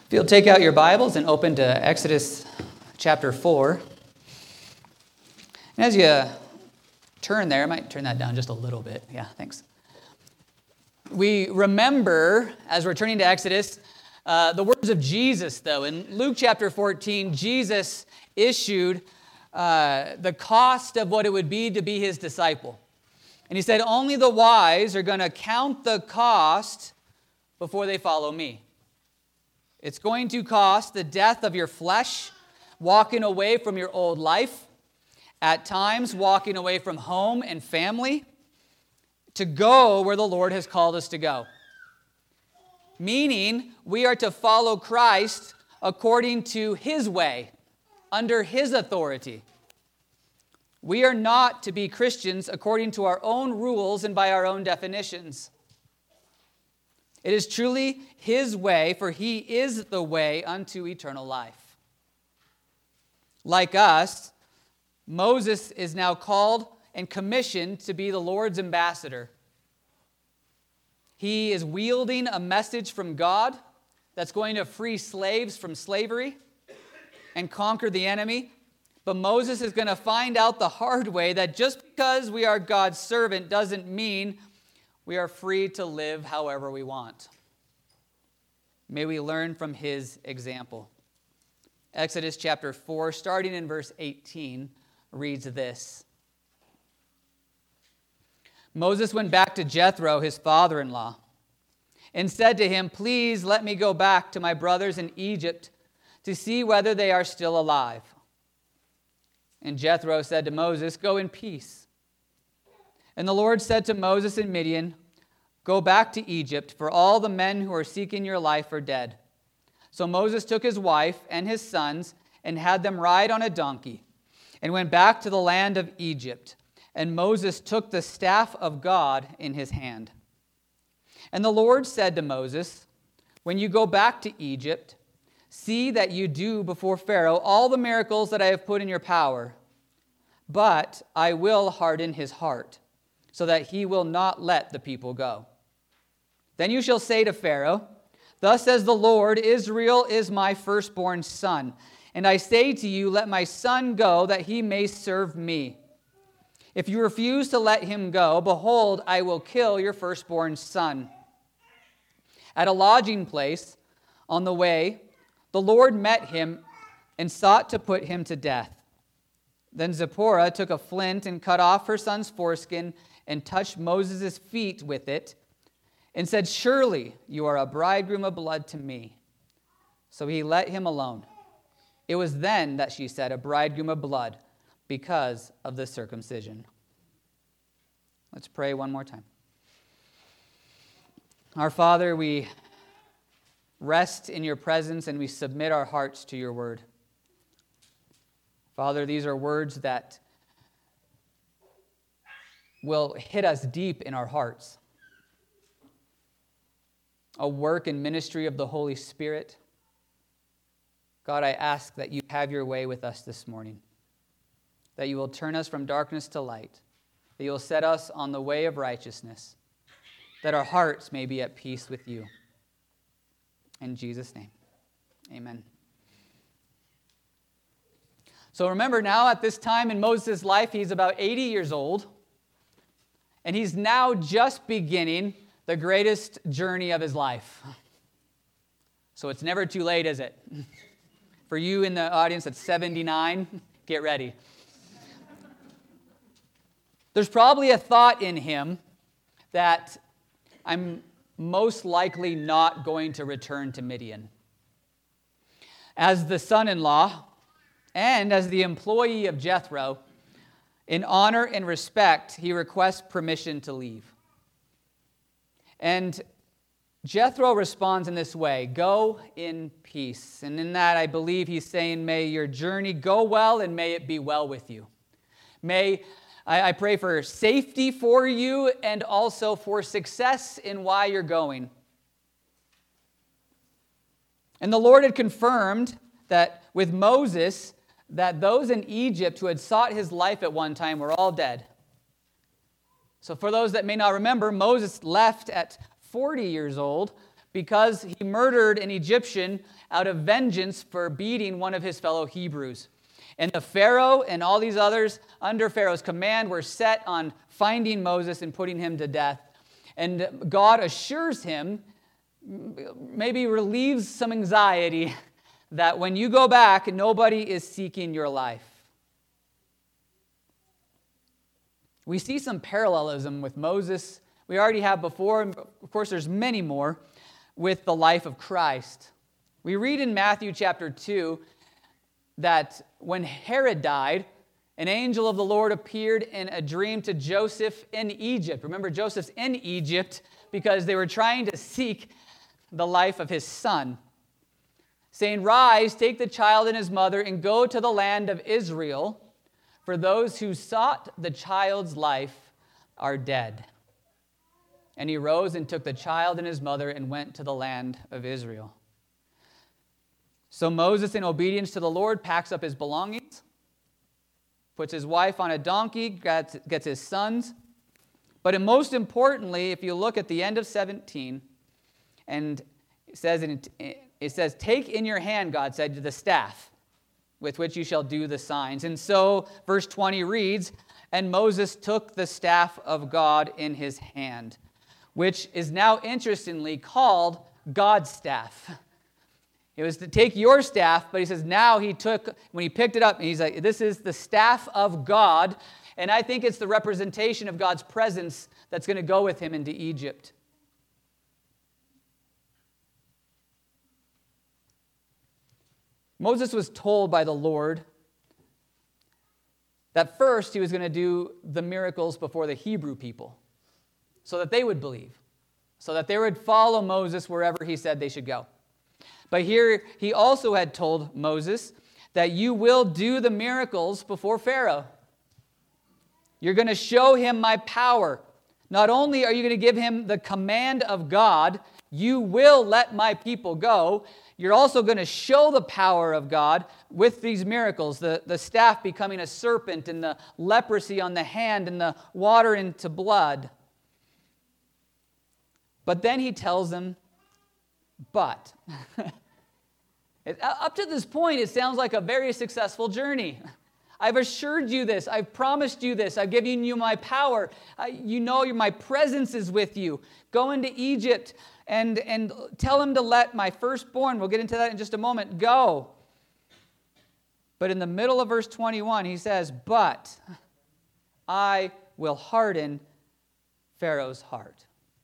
If you'll take out your Bibles and open to Exodus chapter 4. And as you turn there, I might turn that down just a little bit. Yeah, thanks. We remember, as we're turning to Exodus, the words of Jesus, though. In Luke chapter 14, Jesus issued the cost of what it would be to be his disciple. And he said, only the wise are going to count the cost before they follow me. It's going to cost the death of your flesh, walking away from your old life, at times walking away from home and family, to go where the Lord has called us to go. Meaning, we are to follow Christ according to his way, under his authority. We are not to be Christians according to our own rules and by our own definitions. It is truly his way, for he is the way unto eternal life. Like us, Moses is now called and commissioned to be the Lord's ambassador. He is wielding a message from God that's going to free slaves from slavery and conquer the enemy. But Moses is going to find out the hard way that just because we are God's servant doesn't mean we are free to live however we want. May we learn from his example. Exodus chapter 4, starting in verse 18, reads this. Moses went back to Jethro, his father-in-law, and said to him, "Please let me go back to my brothers in Egypt to see whether they are still alive." And Jethro said to Moses, "Go in peace." And the Lord said to Moses in Midian, "Go back to Egypt, for all the men who are seeking your life are dead." So Moses took his wife and his sons and had them ride on a donkey and went back to the land of Egypt. And Moses took the staff of God in his hand. And the Lord said to Moses, "When you go back to Egypt, see that you do before Pharaoh all the miracles that I have put in your power. But I will harden his heart, so that he will not let the people go. Then you shall say to Pharaoh, 'Thus says the Lord, Israel is my firstborn son. And I say to you, let my son go, that he may serve me. If you refuse to let him go, behold, I will kill your firstborn son.' At a lodging place on the way, the Lord met him and sought to put him to death. Then Zipporah took a flint and cut off her son's foreskin and touched Moses' feet with it and said, 'Surely you are a bridegroom of blood to me.' So he let him alone. It was then that she said, 'A bridegroom of blood,' because of the circumcision." Let's pray one more time. Our Father, we rest in your presence and we submit our hearts to your word. Father, these are words that will hit us deep in our hearts. A work and ministry of the Holy Spirit. God, I ask that you have your way with us this morning, that you will turn us from darkness to light, that you will set us on the way of righteousness, that our hearts may be at peace with you. In Jesus' name, amen. So remember now, at this time in Moses' life, he's about 80 years old, and he's now just beginning the greatest journey of his life. So it's never too late, is it? For you in the audience that's 79, get ready. There's probably a thought in him that I'm most likely not going to return to Midian. As the son-in-law and as the employee of Jethro, in honor and respect, he requests permission to leave. And Jethro responds in this way, "Go in peace." And in that, I believe he's saying, may your journey go well and may it be well with you. I pray for safety for you and also for success in why you're going. And the Lord had confirmed that with Moses, that those in Egypt who had sought his life at one time were all dead. So for those that may not remember, Moses left at 40 years old because he murdered an Egyptian out of vengeance for beating one of his fellow Hebrews. And the Pharaoh and all these others under Pharaoh's command were set on finding Moses and putting him to death. And God assures him, maybe relieves some anxiety, that when you go back, nobody is seeking your life. We see some parallelism with Moses. We already have before, and of course there's many more, with the life of Christ. We read in Matthew chapter 2 that when Herod died, an angel of the Lord appeared in a dream to Joseph in Egypt. Remember, Joseph's in Egypt because they were trying to seek the life of his son, saying, "Rise, take the child and his mother, and go to the land of Israel, for those who sought the child's life are dead." And he rose and took the child and his mother and went to the land of Israel. So Moses, in obedience to the Lord, packs up his belongings, puts his wife on a donkey, gets his sons. But most importantly, if you look at the end of 17, and it says, "Take in your hand," God said, "the staff with which you shall do the signs." And so verse 20 reads, "And Moses took the staff of God in his hand," which is now interestingly called God's staff. It was to take your staff, but he says now when he picked it up, he's like, this is the staff of God. And I think it's the representation of God's presence that's going to go with him into Egypt. Moses was told by the Lord that first he was going to do the miracles before the Hebrew people so that they would believe, so that they would follow Moses wherever he said they should go. But here he also had told Moses that you will do the miracles before Pharaoh. You're going to show him my power. Not only are you going to give him the command of God, you will let my people go, you're also going to show the power of God with these miracles, the staff becoming a serpent and the leprosy on the hand and the water into blood. But then he tells them, but. Up to this point, it sounds like a very successful journey. I've assured you this. I've promised you this. I've given you my power. You know my presence is with you. Go into Egypt and tell him to let my firstborn, we'll get into that in just a moment, go. But in the middle of verse 21, he says, "But I will harden Pharaoh's heart."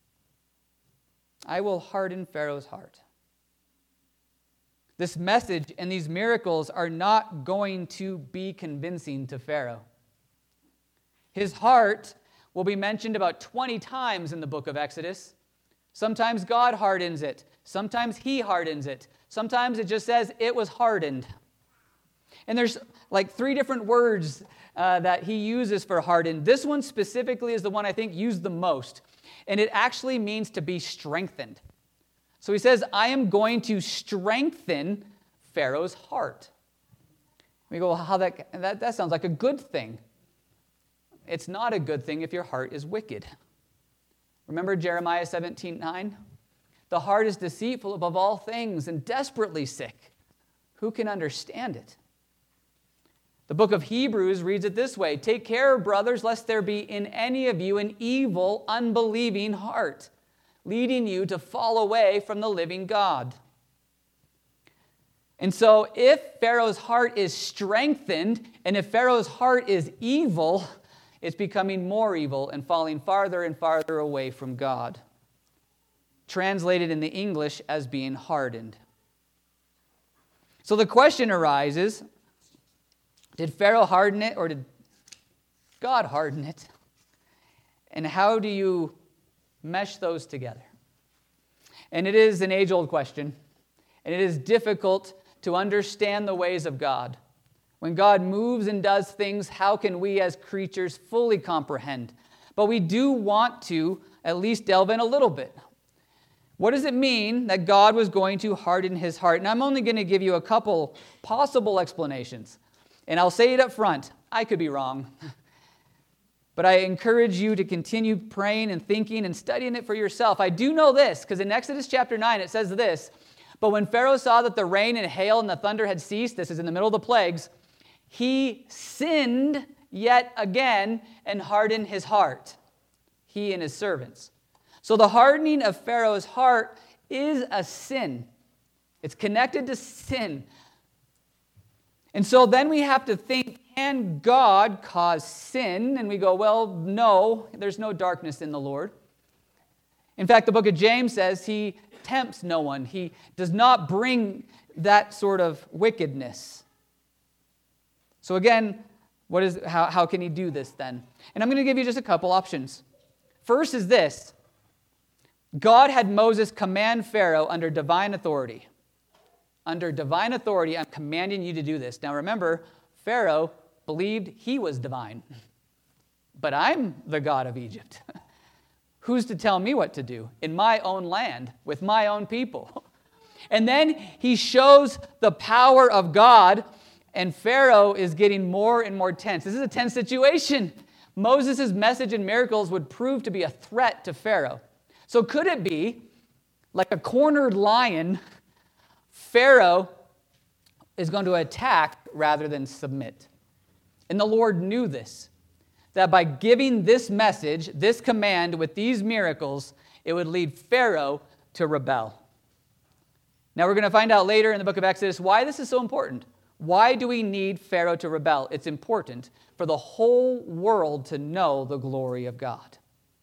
I will harden Pharaoh's heart. This message and these miracles are not going to be convincing to Pharaoh. His heart will be mentioned about 20 times in the book of Exodus. Sometimes God hardens it. Sometimes he hardens it. Sometimes it just says it was hardened. And there's like 3 different words that he uses for hardened. This one specifically is the one I think used the most. And it actually means to be strengthened. So he says, I am going to strengthen Pharaoh's heart. We go, well, how that sounds like a good thing. It's not a good thing if your heart is wicked. Remember Jeremiah 17:9? The heart is deceitful above all things and desperately sick. Who can understand it? The book of Hebrews reads it this way: "Take care, brothers, lest there be in any of you an evil, unbelieving heart, leading you to fall away from the living God." And so if Pharaoh's heart is strengthened, and if Pharaoh's heart is evil, it's becoming more evil and falling farther and farther away from God. Translated in the English as being hardened. So the question arises, did Pharaoh harden it or did God harden it? And how do you mesh those together? And it is an age-old question, and it is difficult to understand the ways of God. When God moves and does things, how can we as creatures fully comprehend? But we do want to at least delve in a little bit. What does it mean that God was going to harden his heart? And I'm only going to give you a couple possible explanations. And I'll say it up front, I could be wrong. But I encourage you to continue praying and thinking and studying it for yourself. I do know this, because in Exodus chapter 9 it says this, "But when Pharaoh saw that the rain and hail and the thunder had ceased," this is in the middle of the plagues, "he sinned yet again and hardened his heart, he and his servants." So the hardening of Pharaoh's heart is a sin. It's connected to sin. And so then we have to think, can God cause sin? And we go, well, no, there's no darkness in the Lord. In fact, the book of James says he tempts no one. He does not bring that sort of wickedness. So again, how can he do this then? And I'm going to give you just a couple options. First is this. God had Moses command Pharaoh under divine authority. Under divine authority, I'm commanding you to do this. Now remember, Pharaoh believed he was divine. But I'm the God of Egypt. Who's to tell me what to do in my own land with my own people? And then he shows the power of God, and Pharaoh is getting more and more tense. This is a tense situation. Moses' message and miracles would prove to be a threat to Pharaoh. So could it be, like a cornered lion, Pharaoh is going to attack rather than submit? And the Lord knew this, that by giving this message, this command with these miracles, it would lead Pharaoh to rebel. Now we're going to find out later in the book of Exodus why this is so important. Why do we need Pharaoh to rebel? It's important for the whole world to know the glory of God.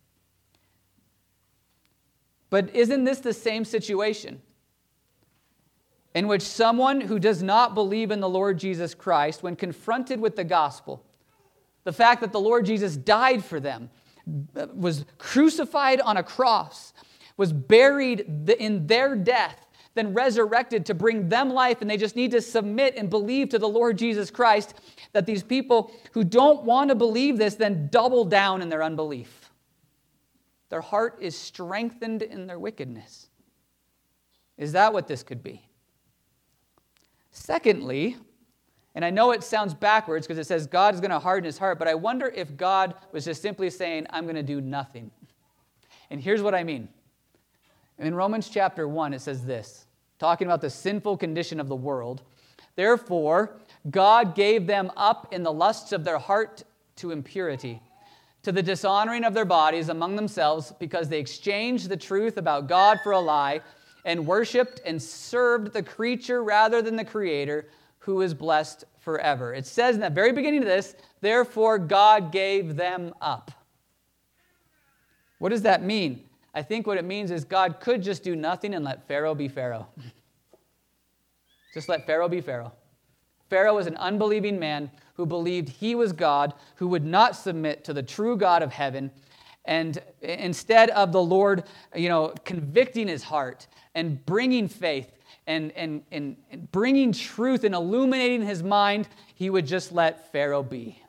But isn't this the same situation in which someone who does not believe in the Lord Jesus Christ, when confronted with the gospel, the fact that the Lord Jesus died for them, was crucified on a cross, was buried in their death, then resurrected to bring them life, and they just need to submit and believe to the Lord Jesus Christ, that these people who don't want to believe this then double down in their unbelief. Their heart is strengthened in their wickedness. Is that what this could be? Secondly, and I know it sounds backwards because it says God is going to harden his heart, but I wonder if God was just simply saying, I'm going to do nothing. And here's what I mean. In Romans chapter 1, it says this, talking about the sinful condition of the world. Therefore, God gave them up in the lusts of their heart to impurity, to the dishonoring of their bodies among themselves, because they exchanged the truth about God for a lie, and worshipped and served the creature rather than the Creator, who is blessed forever. It says in the very beginning of this, therefore God gave them up. What does that mean? I think what it means is God could just do nothing and let Pharaoh be Pharaoh. Just let Pharaoh be Pharaoh. Pharaoh was an unbelieving man who believed he was God, who would not submit to the true God of heaven. And instead of the Lord, convicting his heart and bringing faith and bringing truth and illuminating his mind, he would just let Pharaoh be.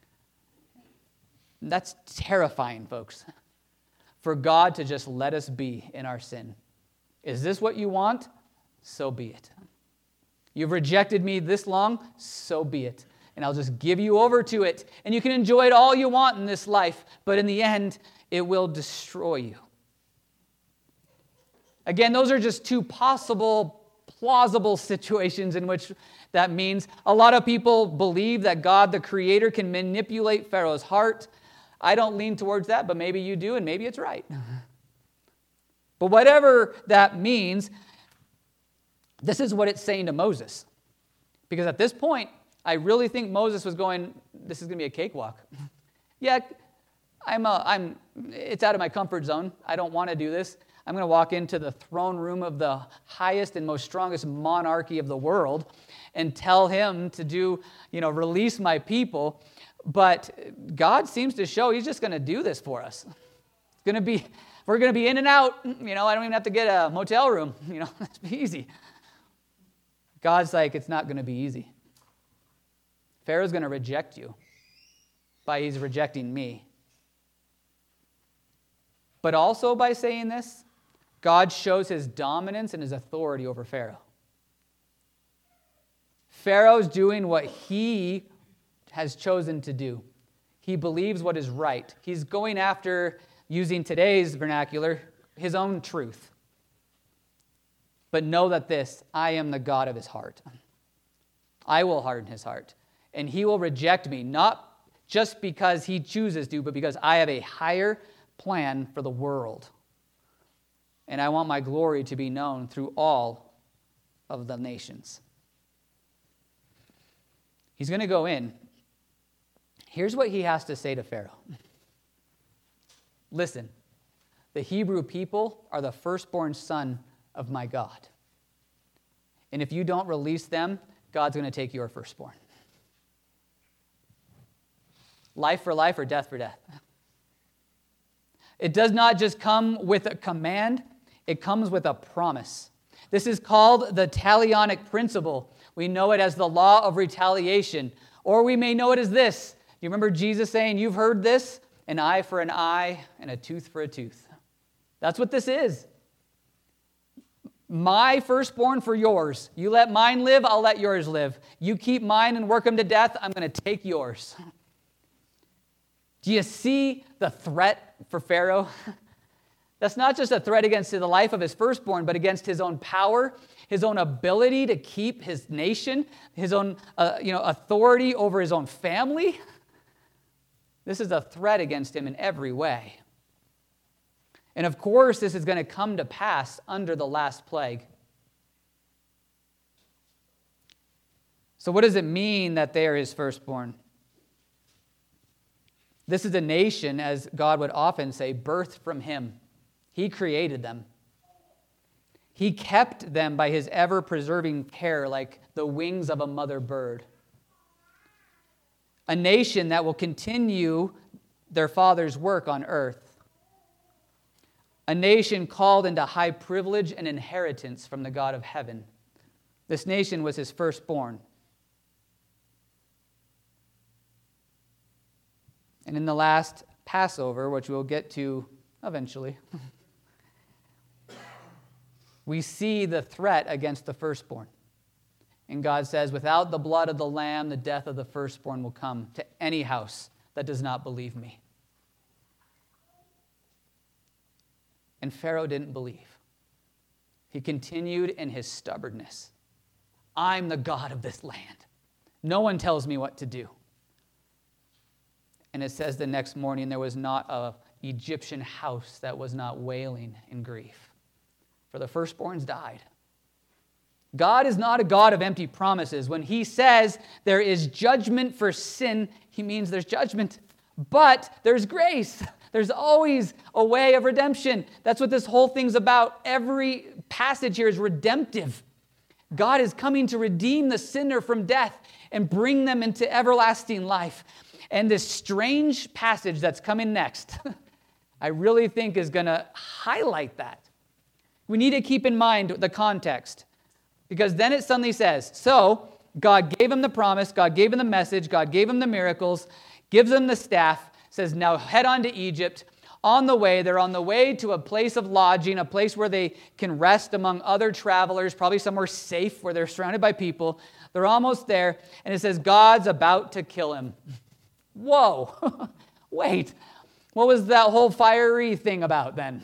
That's terrifying, folks, for God to just let us be in our sin. Is this what you want? So be it. You've rejected me this long? So be it. And I'll just give you over to it. And you can enjoy it all you want in this life, but in the end, it will destroy you. Again, those are just two possible, plausible situations in which that means. A lot of people believe that God, the Creator, can manipulate Pharaoh's heart. I don't lean towards that, but maybe you do, and maybe it's right. But whatever that means, this is what it's saying to Moses. Because at this point, I really think Moses was going, this is going to be a cakewalk. Yeah, it's out of my comfort zone. I don't want to do this. I'm going to walk into the throne room of the highest and most strongest monarchy of the world and tell him to release my people. But God seems to show he's just going to do this for us. We're going to be in and out. I don't even have to get a motel room. It's easy. God's like, it's not going to be easy. Pharaoh's going to reject you by he's rejecting me. But also by saying this, God shows his dominance and his authority over Pharaoh. Pharaoh's doing what he has chosen to do. He believes what is right. He's going after, using today's vernacular, his own truth. But know that this, I am the God of his heart. I will harden his heart. And he will reject me, not just because he chooses to, but because I have a higher plan for the world. And I want my glory to be known through all of the nations. He's going to go in. Here's what he has to say to Pharaoh. Listen, the Hebrew people are the firstborn son of my God. And if you don't release them, God's going to take your firstborn. Life for life or death for death. It does not just come with a command, it comes with a promise. This is called the Talionic principle. We know it as the law of retaliation, or we may know it as this. You remember Jesus saying, you've heard this, an eye for an eye and a tooth for a tooth. That's what this is. My firstborn for yours. You let mine live, I'll let yours live. You keep mine and work them to death, I'm going to take yours. Do you see the threat for Pharaoh? That's not just a threat against the life of his firstborn, but against his own power, his own ability to keep his nation, his own authority over his own family. This is a threat against him in every way. And of course, this is going to come to pass under the last plague. So what does it mean that they are his firstborn? This is a nation, as God would often say, birthed from him. He created them. He kept them by his ever-preserving care like the wings of a mother bird. A nation that will continue their father's work on earth. A nation called into high privilege and inheritance from the God of heaven. This nation was his firstborn. And in the last Passover, which we'll get to eventually, we see the threat against the firstborn. And God says, without the blood of the lamb, the death of the firstborn will come to any house that does not believe me. And Pharaoh didn't believe. He continued in his stubbornness. I'm the God of this land. No one tells me what to do. And it says the next morning there was not an Egyptian house that was not wailing in grief. For the firstborns died. God is not a God of empty promises. When he says there is judgment for sin, he means there's judgment. But there's grace. There's always a way of redemption. That's what this whole thing's about. Every passage here is redemptive. God is coming to redeem the sinner from death and bring them into everlasting life. And this strange passage that's coming next, I really think is going to highlight that. We need to keep in mind the context. Because then it suddenly says, so God gave him the promise, God gave him the message, God gave him the miracles, gives him the staff, says, now head on to Egypt. On the way, they're on the way to a place of lodging, a place where they can rest among other travelers, probably somewhere safe where they're surrounded by people. They're almost there, and it says, God's about to kill him. Whoa, wait, what was that whole fiery thing about then?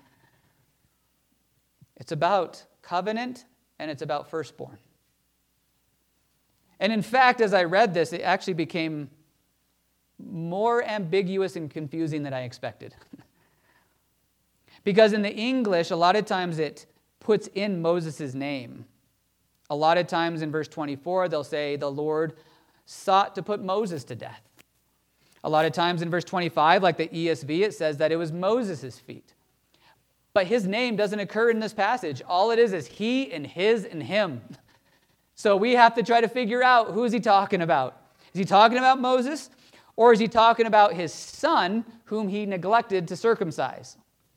It's about covenant and it's about firstborn. And in fact, as I read this, it actually became more ambiguous and confusing than I expected. Because in the English, a lot of times it puts in Moses' name. A lot of times in verse 24, they'll say the Lord sought to put Moses to death. A lot of times in verse 25, like the ESV, it says that it was Moses' feet. But his name doesn't occur in this passage. All it is he and his and him. So we have to try to figure out, who is he talking about? Is he talking about Moses? Or is he talking about his son, whom he neglected to circumcise?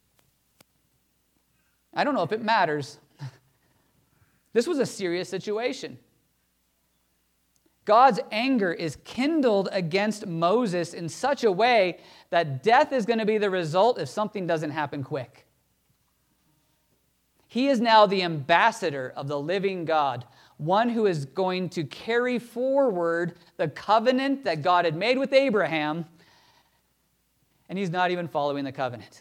I don't know if it matters. This was a serious situation. God's anger is kindled against Moses in such a way that death is going to be the result if something doesn't happen quick. He is now the ambassador of the living God, one who is going to carry forward the covenant that God had made with Abraham And he's not even following the covenant.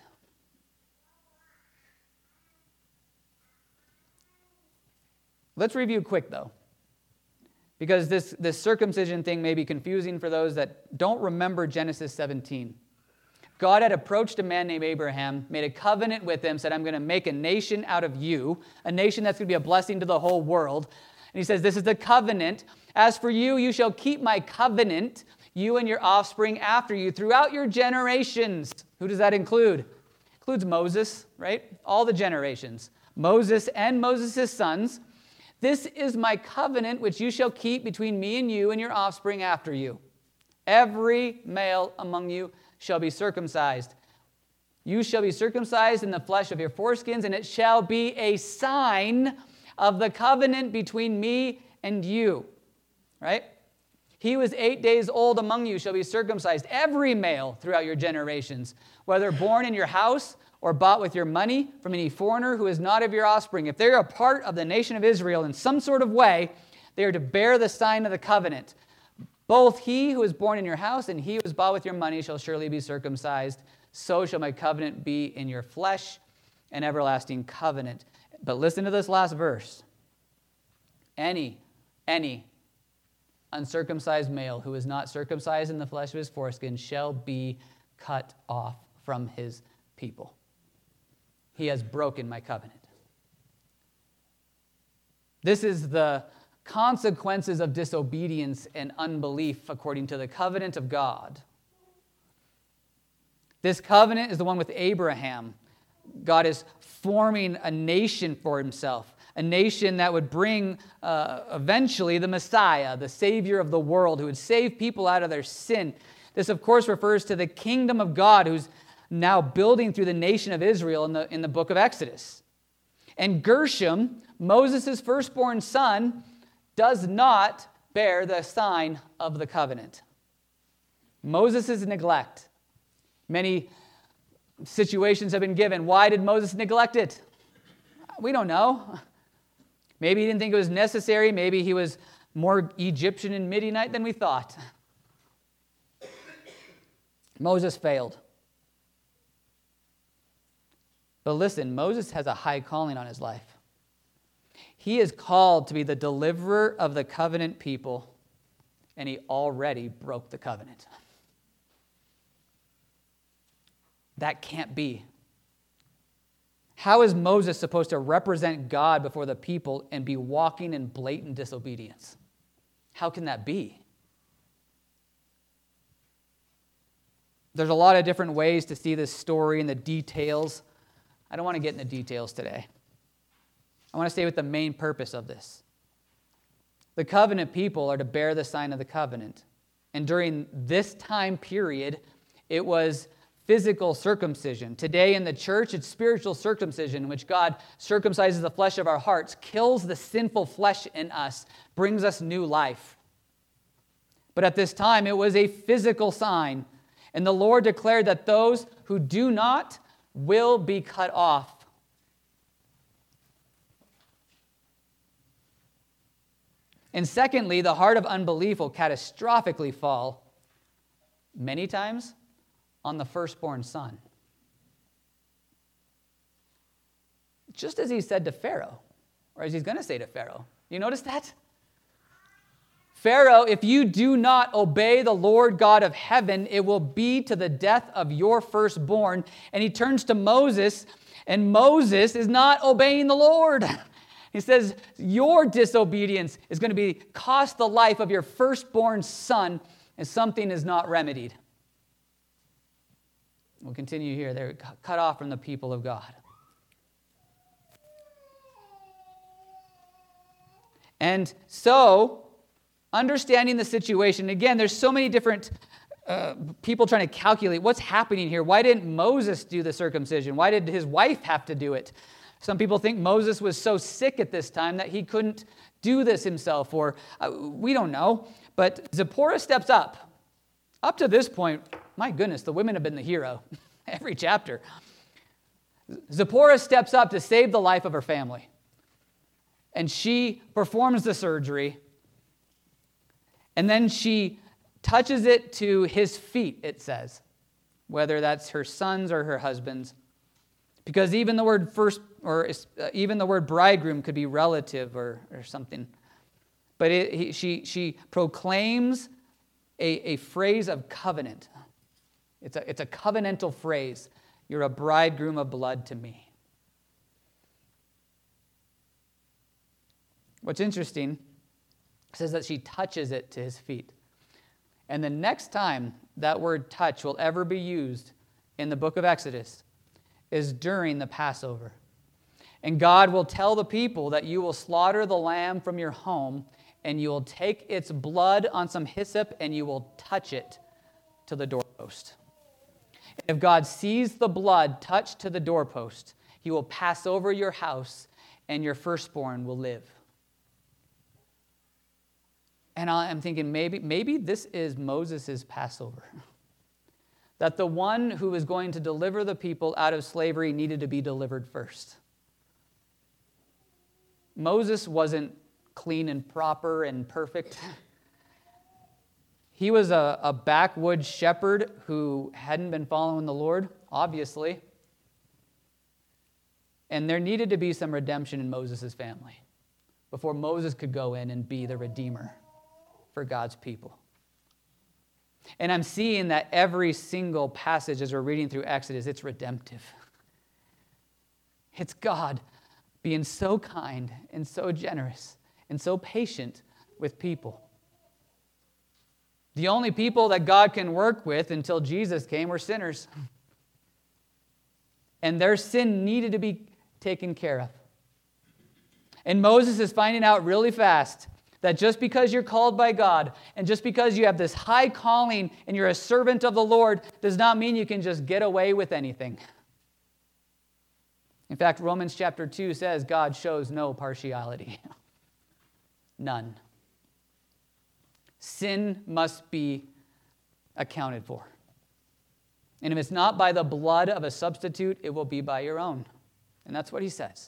Let's review quick, though, because this circumcision thing may be confusing for those that don't remember Genesis 17. God had approached a man named Abraham, made a covenant with him, said, I'm going to make a nation out of you, a nation that's going to be a blessing to the whole world. And he says, this is the covenant. As for you, you shall keep my covenant, you and your offspring after you, throughout your generations. Who does that include? It includes Moses, right? All the generations. Moses and Moses' sons. This is my covenant which you shall keep between me and you and your offspring after you. Every male among you shall be circumcised. You shall be circumcised in the flesh of your foreskins, and it shall be a sign of the covenant between me and you. Right? He who is 8 days old among you shall be circumcised, every male throughout your generations, whether born in your house or bought with your money from any foreigner who is not of your offspring. If they're a part of the nation of Israel in some sort of way, they are to bear the sign of the covenant. Both he who is born in your house and he who is bought with your money shall surely be circumcised. So shall my covenant be in your flesh, an everlasting covenant. But listen to this last verse. Any uncircumcised male who is not circumcised in the flesh of his foreskin shall be cut off from his people. He has broken my covenant. This is the consequences of disobedience and unbelief according to the covenant of God. This covenant is the one with Abraham. God is forming a nation for himself, a nation that would bring eventually the Messiah, the Savior of the world, who would save people out of their sin. This, of course, refers to the kingdom of God, who's now building through the nation of Israel in the book of Exodus. And Gershom, Moses' firstborn son, does not bear the sign of the covenant. Moses' neglect. Many situations have been given. Why did Moses neglect it? We don't know. Maybe he didn't think it was necessary. Maybe he was more Egyptian and Midianite than we thought. Moses failed. But listen, Moses has a high calling on his life. He is called to be the deliverer of the covenant people, and he already broke the covenant. That can't be. How is Moses supposed to represent God before the people and be walking in blatant disobedience? How can that be? There's a lot of different ways to see this story and the details. I don't want to get into details today. I want to stay with the main purpose of this. The covenant people are to bear the sign of the covenant. And during this time period, it was physical circumcision. Today in the church, it's spiritual circumcision, in which God circumcises the flesh of our hearts, kills the sinful flesh in us, brings us new life. But at this time, it was a physical sign. And the Lord declared that those who do not will be cut off. And secondly, the heart of unbelief will catastrophically fall many times on the firstborn son. Just as he said to Pharaoh, or as he's going to say to Pharaoh. You notice that? Pharaoh, if you do not obey the Lord God of heaven, it will be to the death of your firstborn. And he turns to Moses, and Moses is not obeying the Lord. He says, your disobedience is going to cost the life of your firstborn son, and something is not remedied. We'll continue here. They're cut off from the people of God. And so, understanding the situation, again, there's so many different people trying to calculate what's happening here. Why didn't Moses do the circumcision? Why did his wife have to do it? Some people think Moses was so sick at this time that he couldn't do this himself, or we don't know. But Zipporah steps up. Up to this point, my goodness, the women have been the hero every chapter. Zipporah steps up to save the life of her family. And she performs the surgery. And then she touches it to his feet, it says. whether that's her sons or her husbands. Because even the word first, or even the word bridegroom could be relative or something. But she proclaims a phrase of covenant. It's a covenantal phrase. You're a bridegroom of blood to me. What's interesting says that she touches it to his feet. And the next time that word touch will ever be used in the book of Exodus is during the Passover. And God will tell the people that you will slaughter the lamb from your home, and you will take its blood on some hyssop, and you will touch it to the doorpost. And if God sees the blood touched to the doorpost, he will pass over your house, and your firstborn will live. And I'm thinking maybe this is Moses' Passover. That the one who was going to deliver the people out of slavery needed to be delivered first. Moses wasn't clean and proper and perfect. He was a backwoods shepherd who hadn't been following the Lord, obviously. And there needed to be some redemption in Moses' family before Moses could go in and be the redeemer for God's people. And I'm seeing that every single passage as we're reading through Exodus, it's redemptive. It's God being so kind and so generous and so patient with people. The only people that God can work with until Jesus came were sinners. And their sin needed to be taken care of. And Moses is finding out really fast that just because you're called by God and just because you have this high calling and you're a servant of the Lord does not mean you can just get away with anything. In fact, Romans chapter 2 says God shows no partiality. None. Sin must be accounted for. And if it's not by the blood of a substitute, it will be by your own. And that's what he says.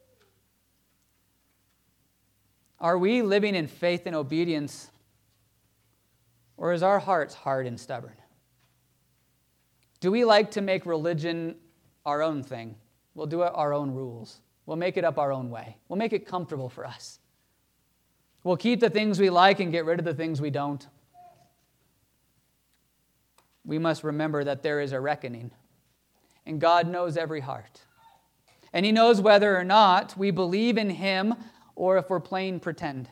Are we living in faith and obedience, or is our hearts hard and stubborn? Do we like to make religion our own thing? We'll do it our own rules. We'll make it up our own way. We'll make it comfortable for us. We'll keep the things we like and get rid of the things we don't. We must remember that there is a reckoning, and God knows every heart. And he knows whether or not we believe in him or if we're playing pretend.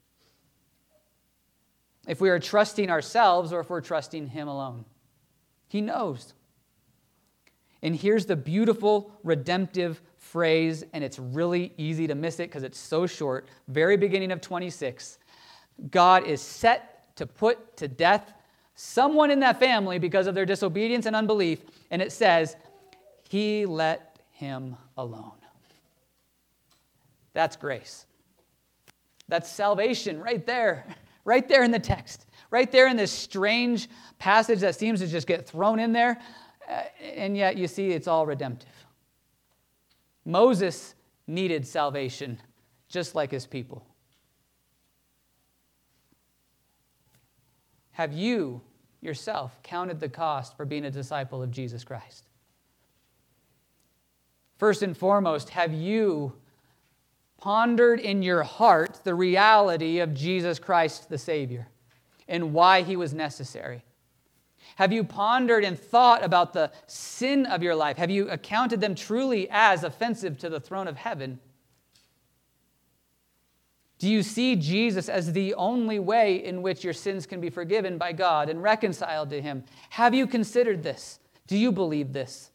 If we are trusting ourselves or if we're trusting him alone. He knows. And here's the beautiful redemptive phrase, and it's really easy to miss it because it's so short. Very beginning of 26. God is set to put to death someone in that family because of their disobedience and unbelief. And it says, he let him alone. That's grace. That's salvation right there in the text, right there in this strange passage that seems to just get thrown in there, and yet you see it's all redemptive. Moses needed salvation just like his people. Have you yourself counted the cost for being a disciple of Jesus Christ? First and foremost, have you pondered in your heart the reality of Jesus Christ the Savior and why he was necessary? Have you pondered and thought about the sin of your life? Have you accounted them truly as offensive to the throne of heaven? Do you see Jesus as the only way in which your sins can be forgiven by God and reconciled to him? Have you considered this? Do you believe this?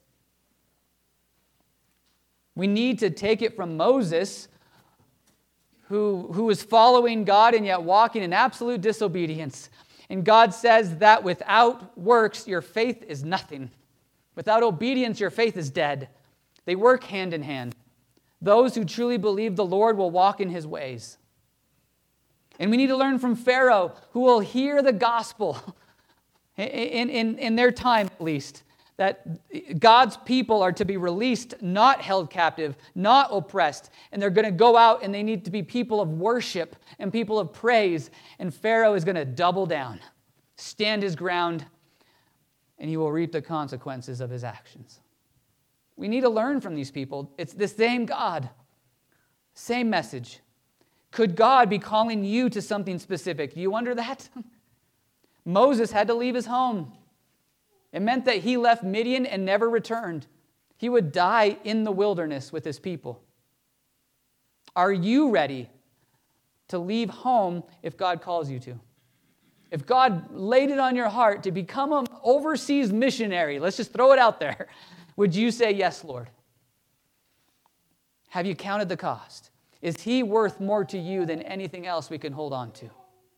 We need to take it from Moses, who was following God and yet walking in absolute disobedience. And God says that without works, your faith is nothing. Without obedience, your faith is dead. They work hand in hand. Those who truly believe the Lord will walk in his ways. And we need to learn from Pharaoh, who will hear the gospel, in their time at least, that God's people are to be released, not held captive, not oppressed. And they're going to go out and they need to be people of worship and people of praise. And Pharaoh is going to double down, stand his ground, and he will reap the consequences of his actions. We need to learn from these people. It's the same God, same message. Could God be calling you to something specific? Do you wonder that? Moses had to leave his home. It meant that he left Midian and never returned. He would die in the wilderness with his people. Are you ready to leave home if God calls you to? If God laid it on your heart to become an overseas missionary, let's just throw it out there, would you say, yes, Lord? Have you counted the cost? Is he worth more to you than anything else we can hold on to?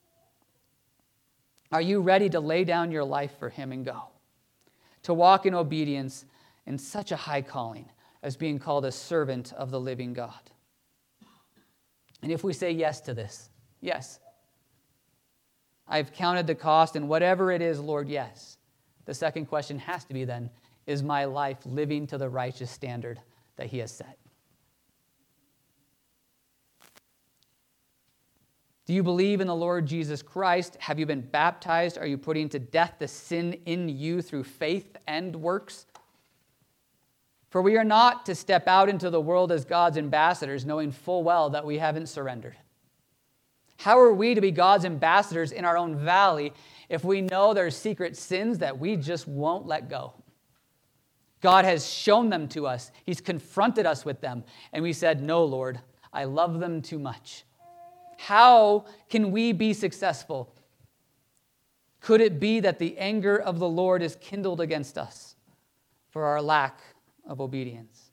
Are you ready to lay down your life for him and go? To walk in obedience in such a high calling as being called a servant of the living God? And if we say yes to this, yes, I've counted the cost, and whatever it is, Lord, yes. The second question has to be then, is my life living to the righteous standard that he has set? Do you believe in the Lord Jesus Christ? Have you been baptized? Are you putting to death the sin in you through faith and works? For we are not to step out into the world as God's ambassadors, knowing full well that we haven't surrendered. How are we to be God's ambassadors in our own valley if we know there are secret sins that we just won't let go? God has shown them to us. He's confronted us with them. And we said, no, Lord, I love them too much. How can we be successful? Could it be that the anger of the Lord is kindled against us for our lack of obedience?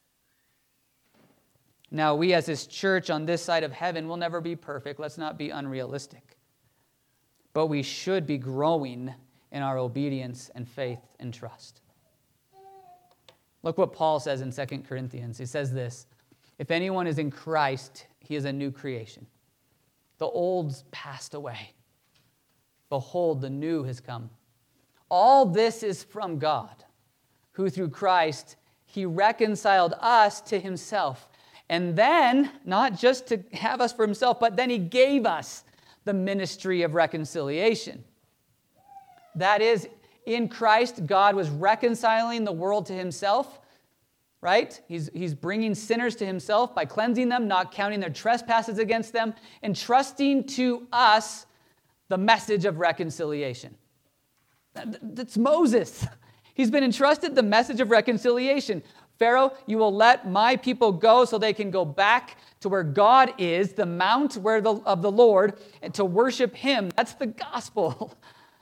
Now, we as his church on this side of heaven will never be perfect. Let's not be unrealistic. But we should be growing in our obedience and faith and trust. Look what Paul says in 2 Corinthians. He says this, if anyone is in Christ, he is a new creation. The old's passed away. Behold, the new has come. All this is from God, who through Christ, he reconciled us to himself. And then, not just to have us for himself, but then he gave us the ministry of reconciliation. That is, in Christ, God was reconciling the world to himself, right? He's bringing sinners to himself by cleansing them, not counting their trespasses against them, and trusting to us the message of reconciliation. That's Moses. He's been entrusted the message of reconciliation. Pharaoh, you will let my people go so they can go back to where God is, the mount of the Lord, and to worship him. That's the gospel.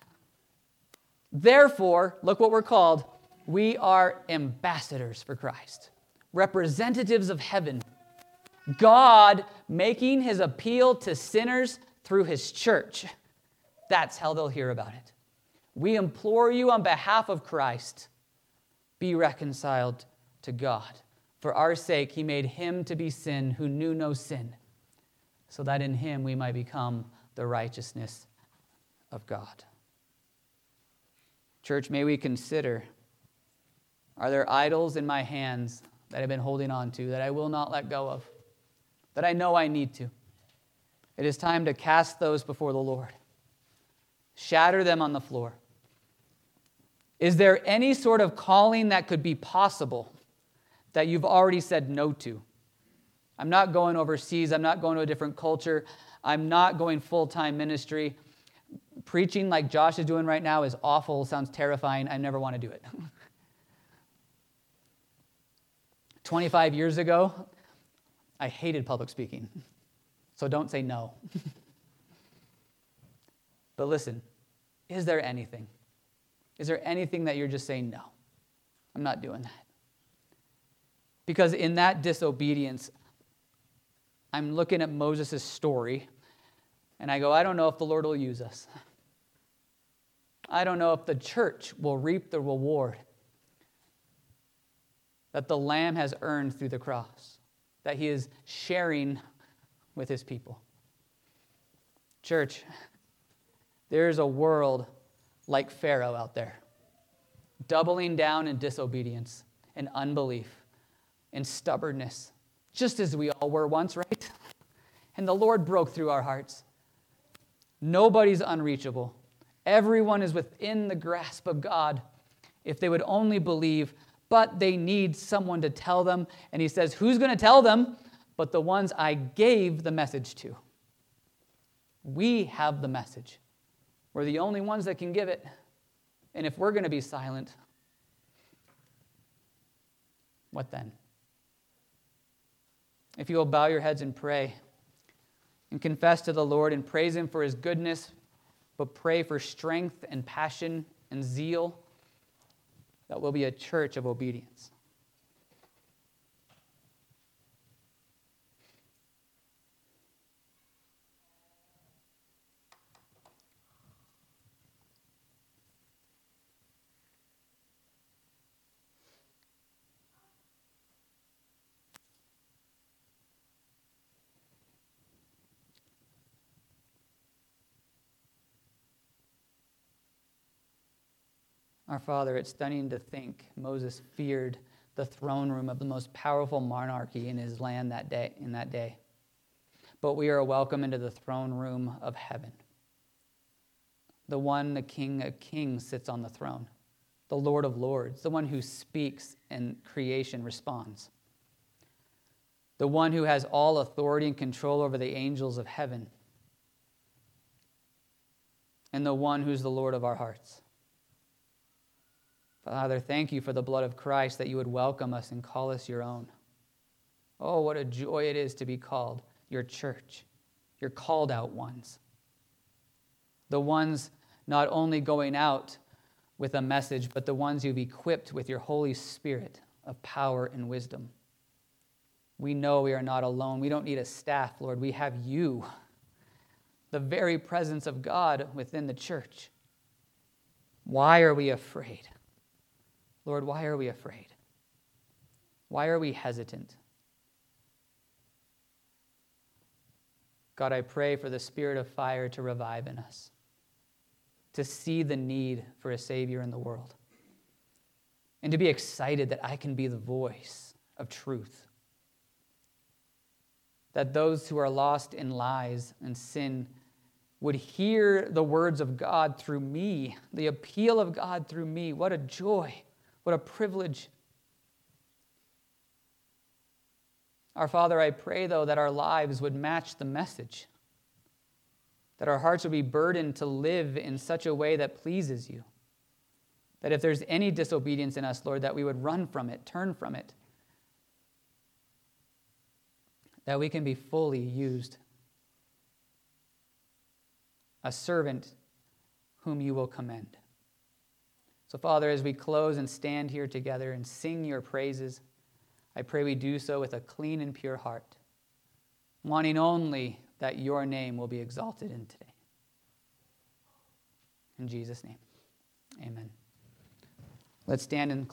Therefore, look what we're called. We are ambassadors for Christ, representatives of heaven. God making his appeal to sinners through his church. That's how they'll hear about it. We implore you on behalf of Christ, be reconciled to God. For our sake, he made him to be sin who knew no sin, so that in him we might become the righteousness of God. Church, may we consider, are there idols in my hands that I've been holding on to that I will not let go of, that I know I need to? It is time to cast those before the Lord. Shatter them on the floor. Is there any sort of calling that could be possible that you've already said no to? I'm not going overseas. I'm not going to a different culture. I'm not going full-time ministry. Preaching like Josh is doing right now is awful, sounds terrifying. I never want to do it. 25 years ago, I hated public speaking. So don't say no. But listen, is there anything? Is there anything that you're just saying, no, I'm not doing that? Because in that disobedience, I'm looking at Moses' story, and I go, I don't know if the Lord will use us. I don't know if the church will reap the reward that the Lamb has earned through the cross, that he is sharing with his people. Church, there's a world like Pharaoh out there, doubling down in disobedience and unbelief and stubbornness, just as we all were once, right? And the Lord broke through our hearts. Nobody's unreachable. Everyone is within the grasp of God if they would only believe, but they need someone to tell them. And he says, who's going to tell them? But the ones I gave the message to. We have the message. We're the only ones that can give it. And if we're going to be silent, what then? If you will bow your heads and pray and confess to the Lord and praise him for his goodness, but pray for strength and passion and zeal, that will be a church of obedience. Our Father, it's stunning to think Moses feared the throne room of the most powerful monarchy in his land in that day. But we are welcome into the throne room of heaven. The one, the King of Kings, sits on the throne. The Lord of Lords, the one who speaks and creation responds. The one who has all authority and control over the angels of heaven. And the one who's the Lord of our hearts. Father, thank you for the blood of Christ, that you would welcome us and call us your own. Oh, what a joy it is to be called your church, your called out ones. The ones not only going out with a message, but the ones you've equipped with your Holy Spirit of power and wisdom. We know we are not alone. We don't need a staff, Lord. We have you, the very presence of God within the church. Why are we afraid? Lord, why are we afraid? Why are we hesitant? God, I pray for the spirit of fire to revive in us, to see the need for a Savior in the world, and to be excited that I can be the voice of truth, that those who are lost in lies and sin would hear the words of God through me, the appeal of God through me. What a joy. What a privilege. Our Father, I pray, though, that our lives would match the message, that our hearts would be burdened to live in such a way that pleases you, that if there's any disobedience in us, Lord, that we would run from it, turn from it, that we can be fully used, a servant whom you will commend. So, Father, as we close and stand here together and sing your praises, I pray we do so with a clean and pure heart, wanting only that your name will be exalted in today. In Jesus' name, amen. Let's stand and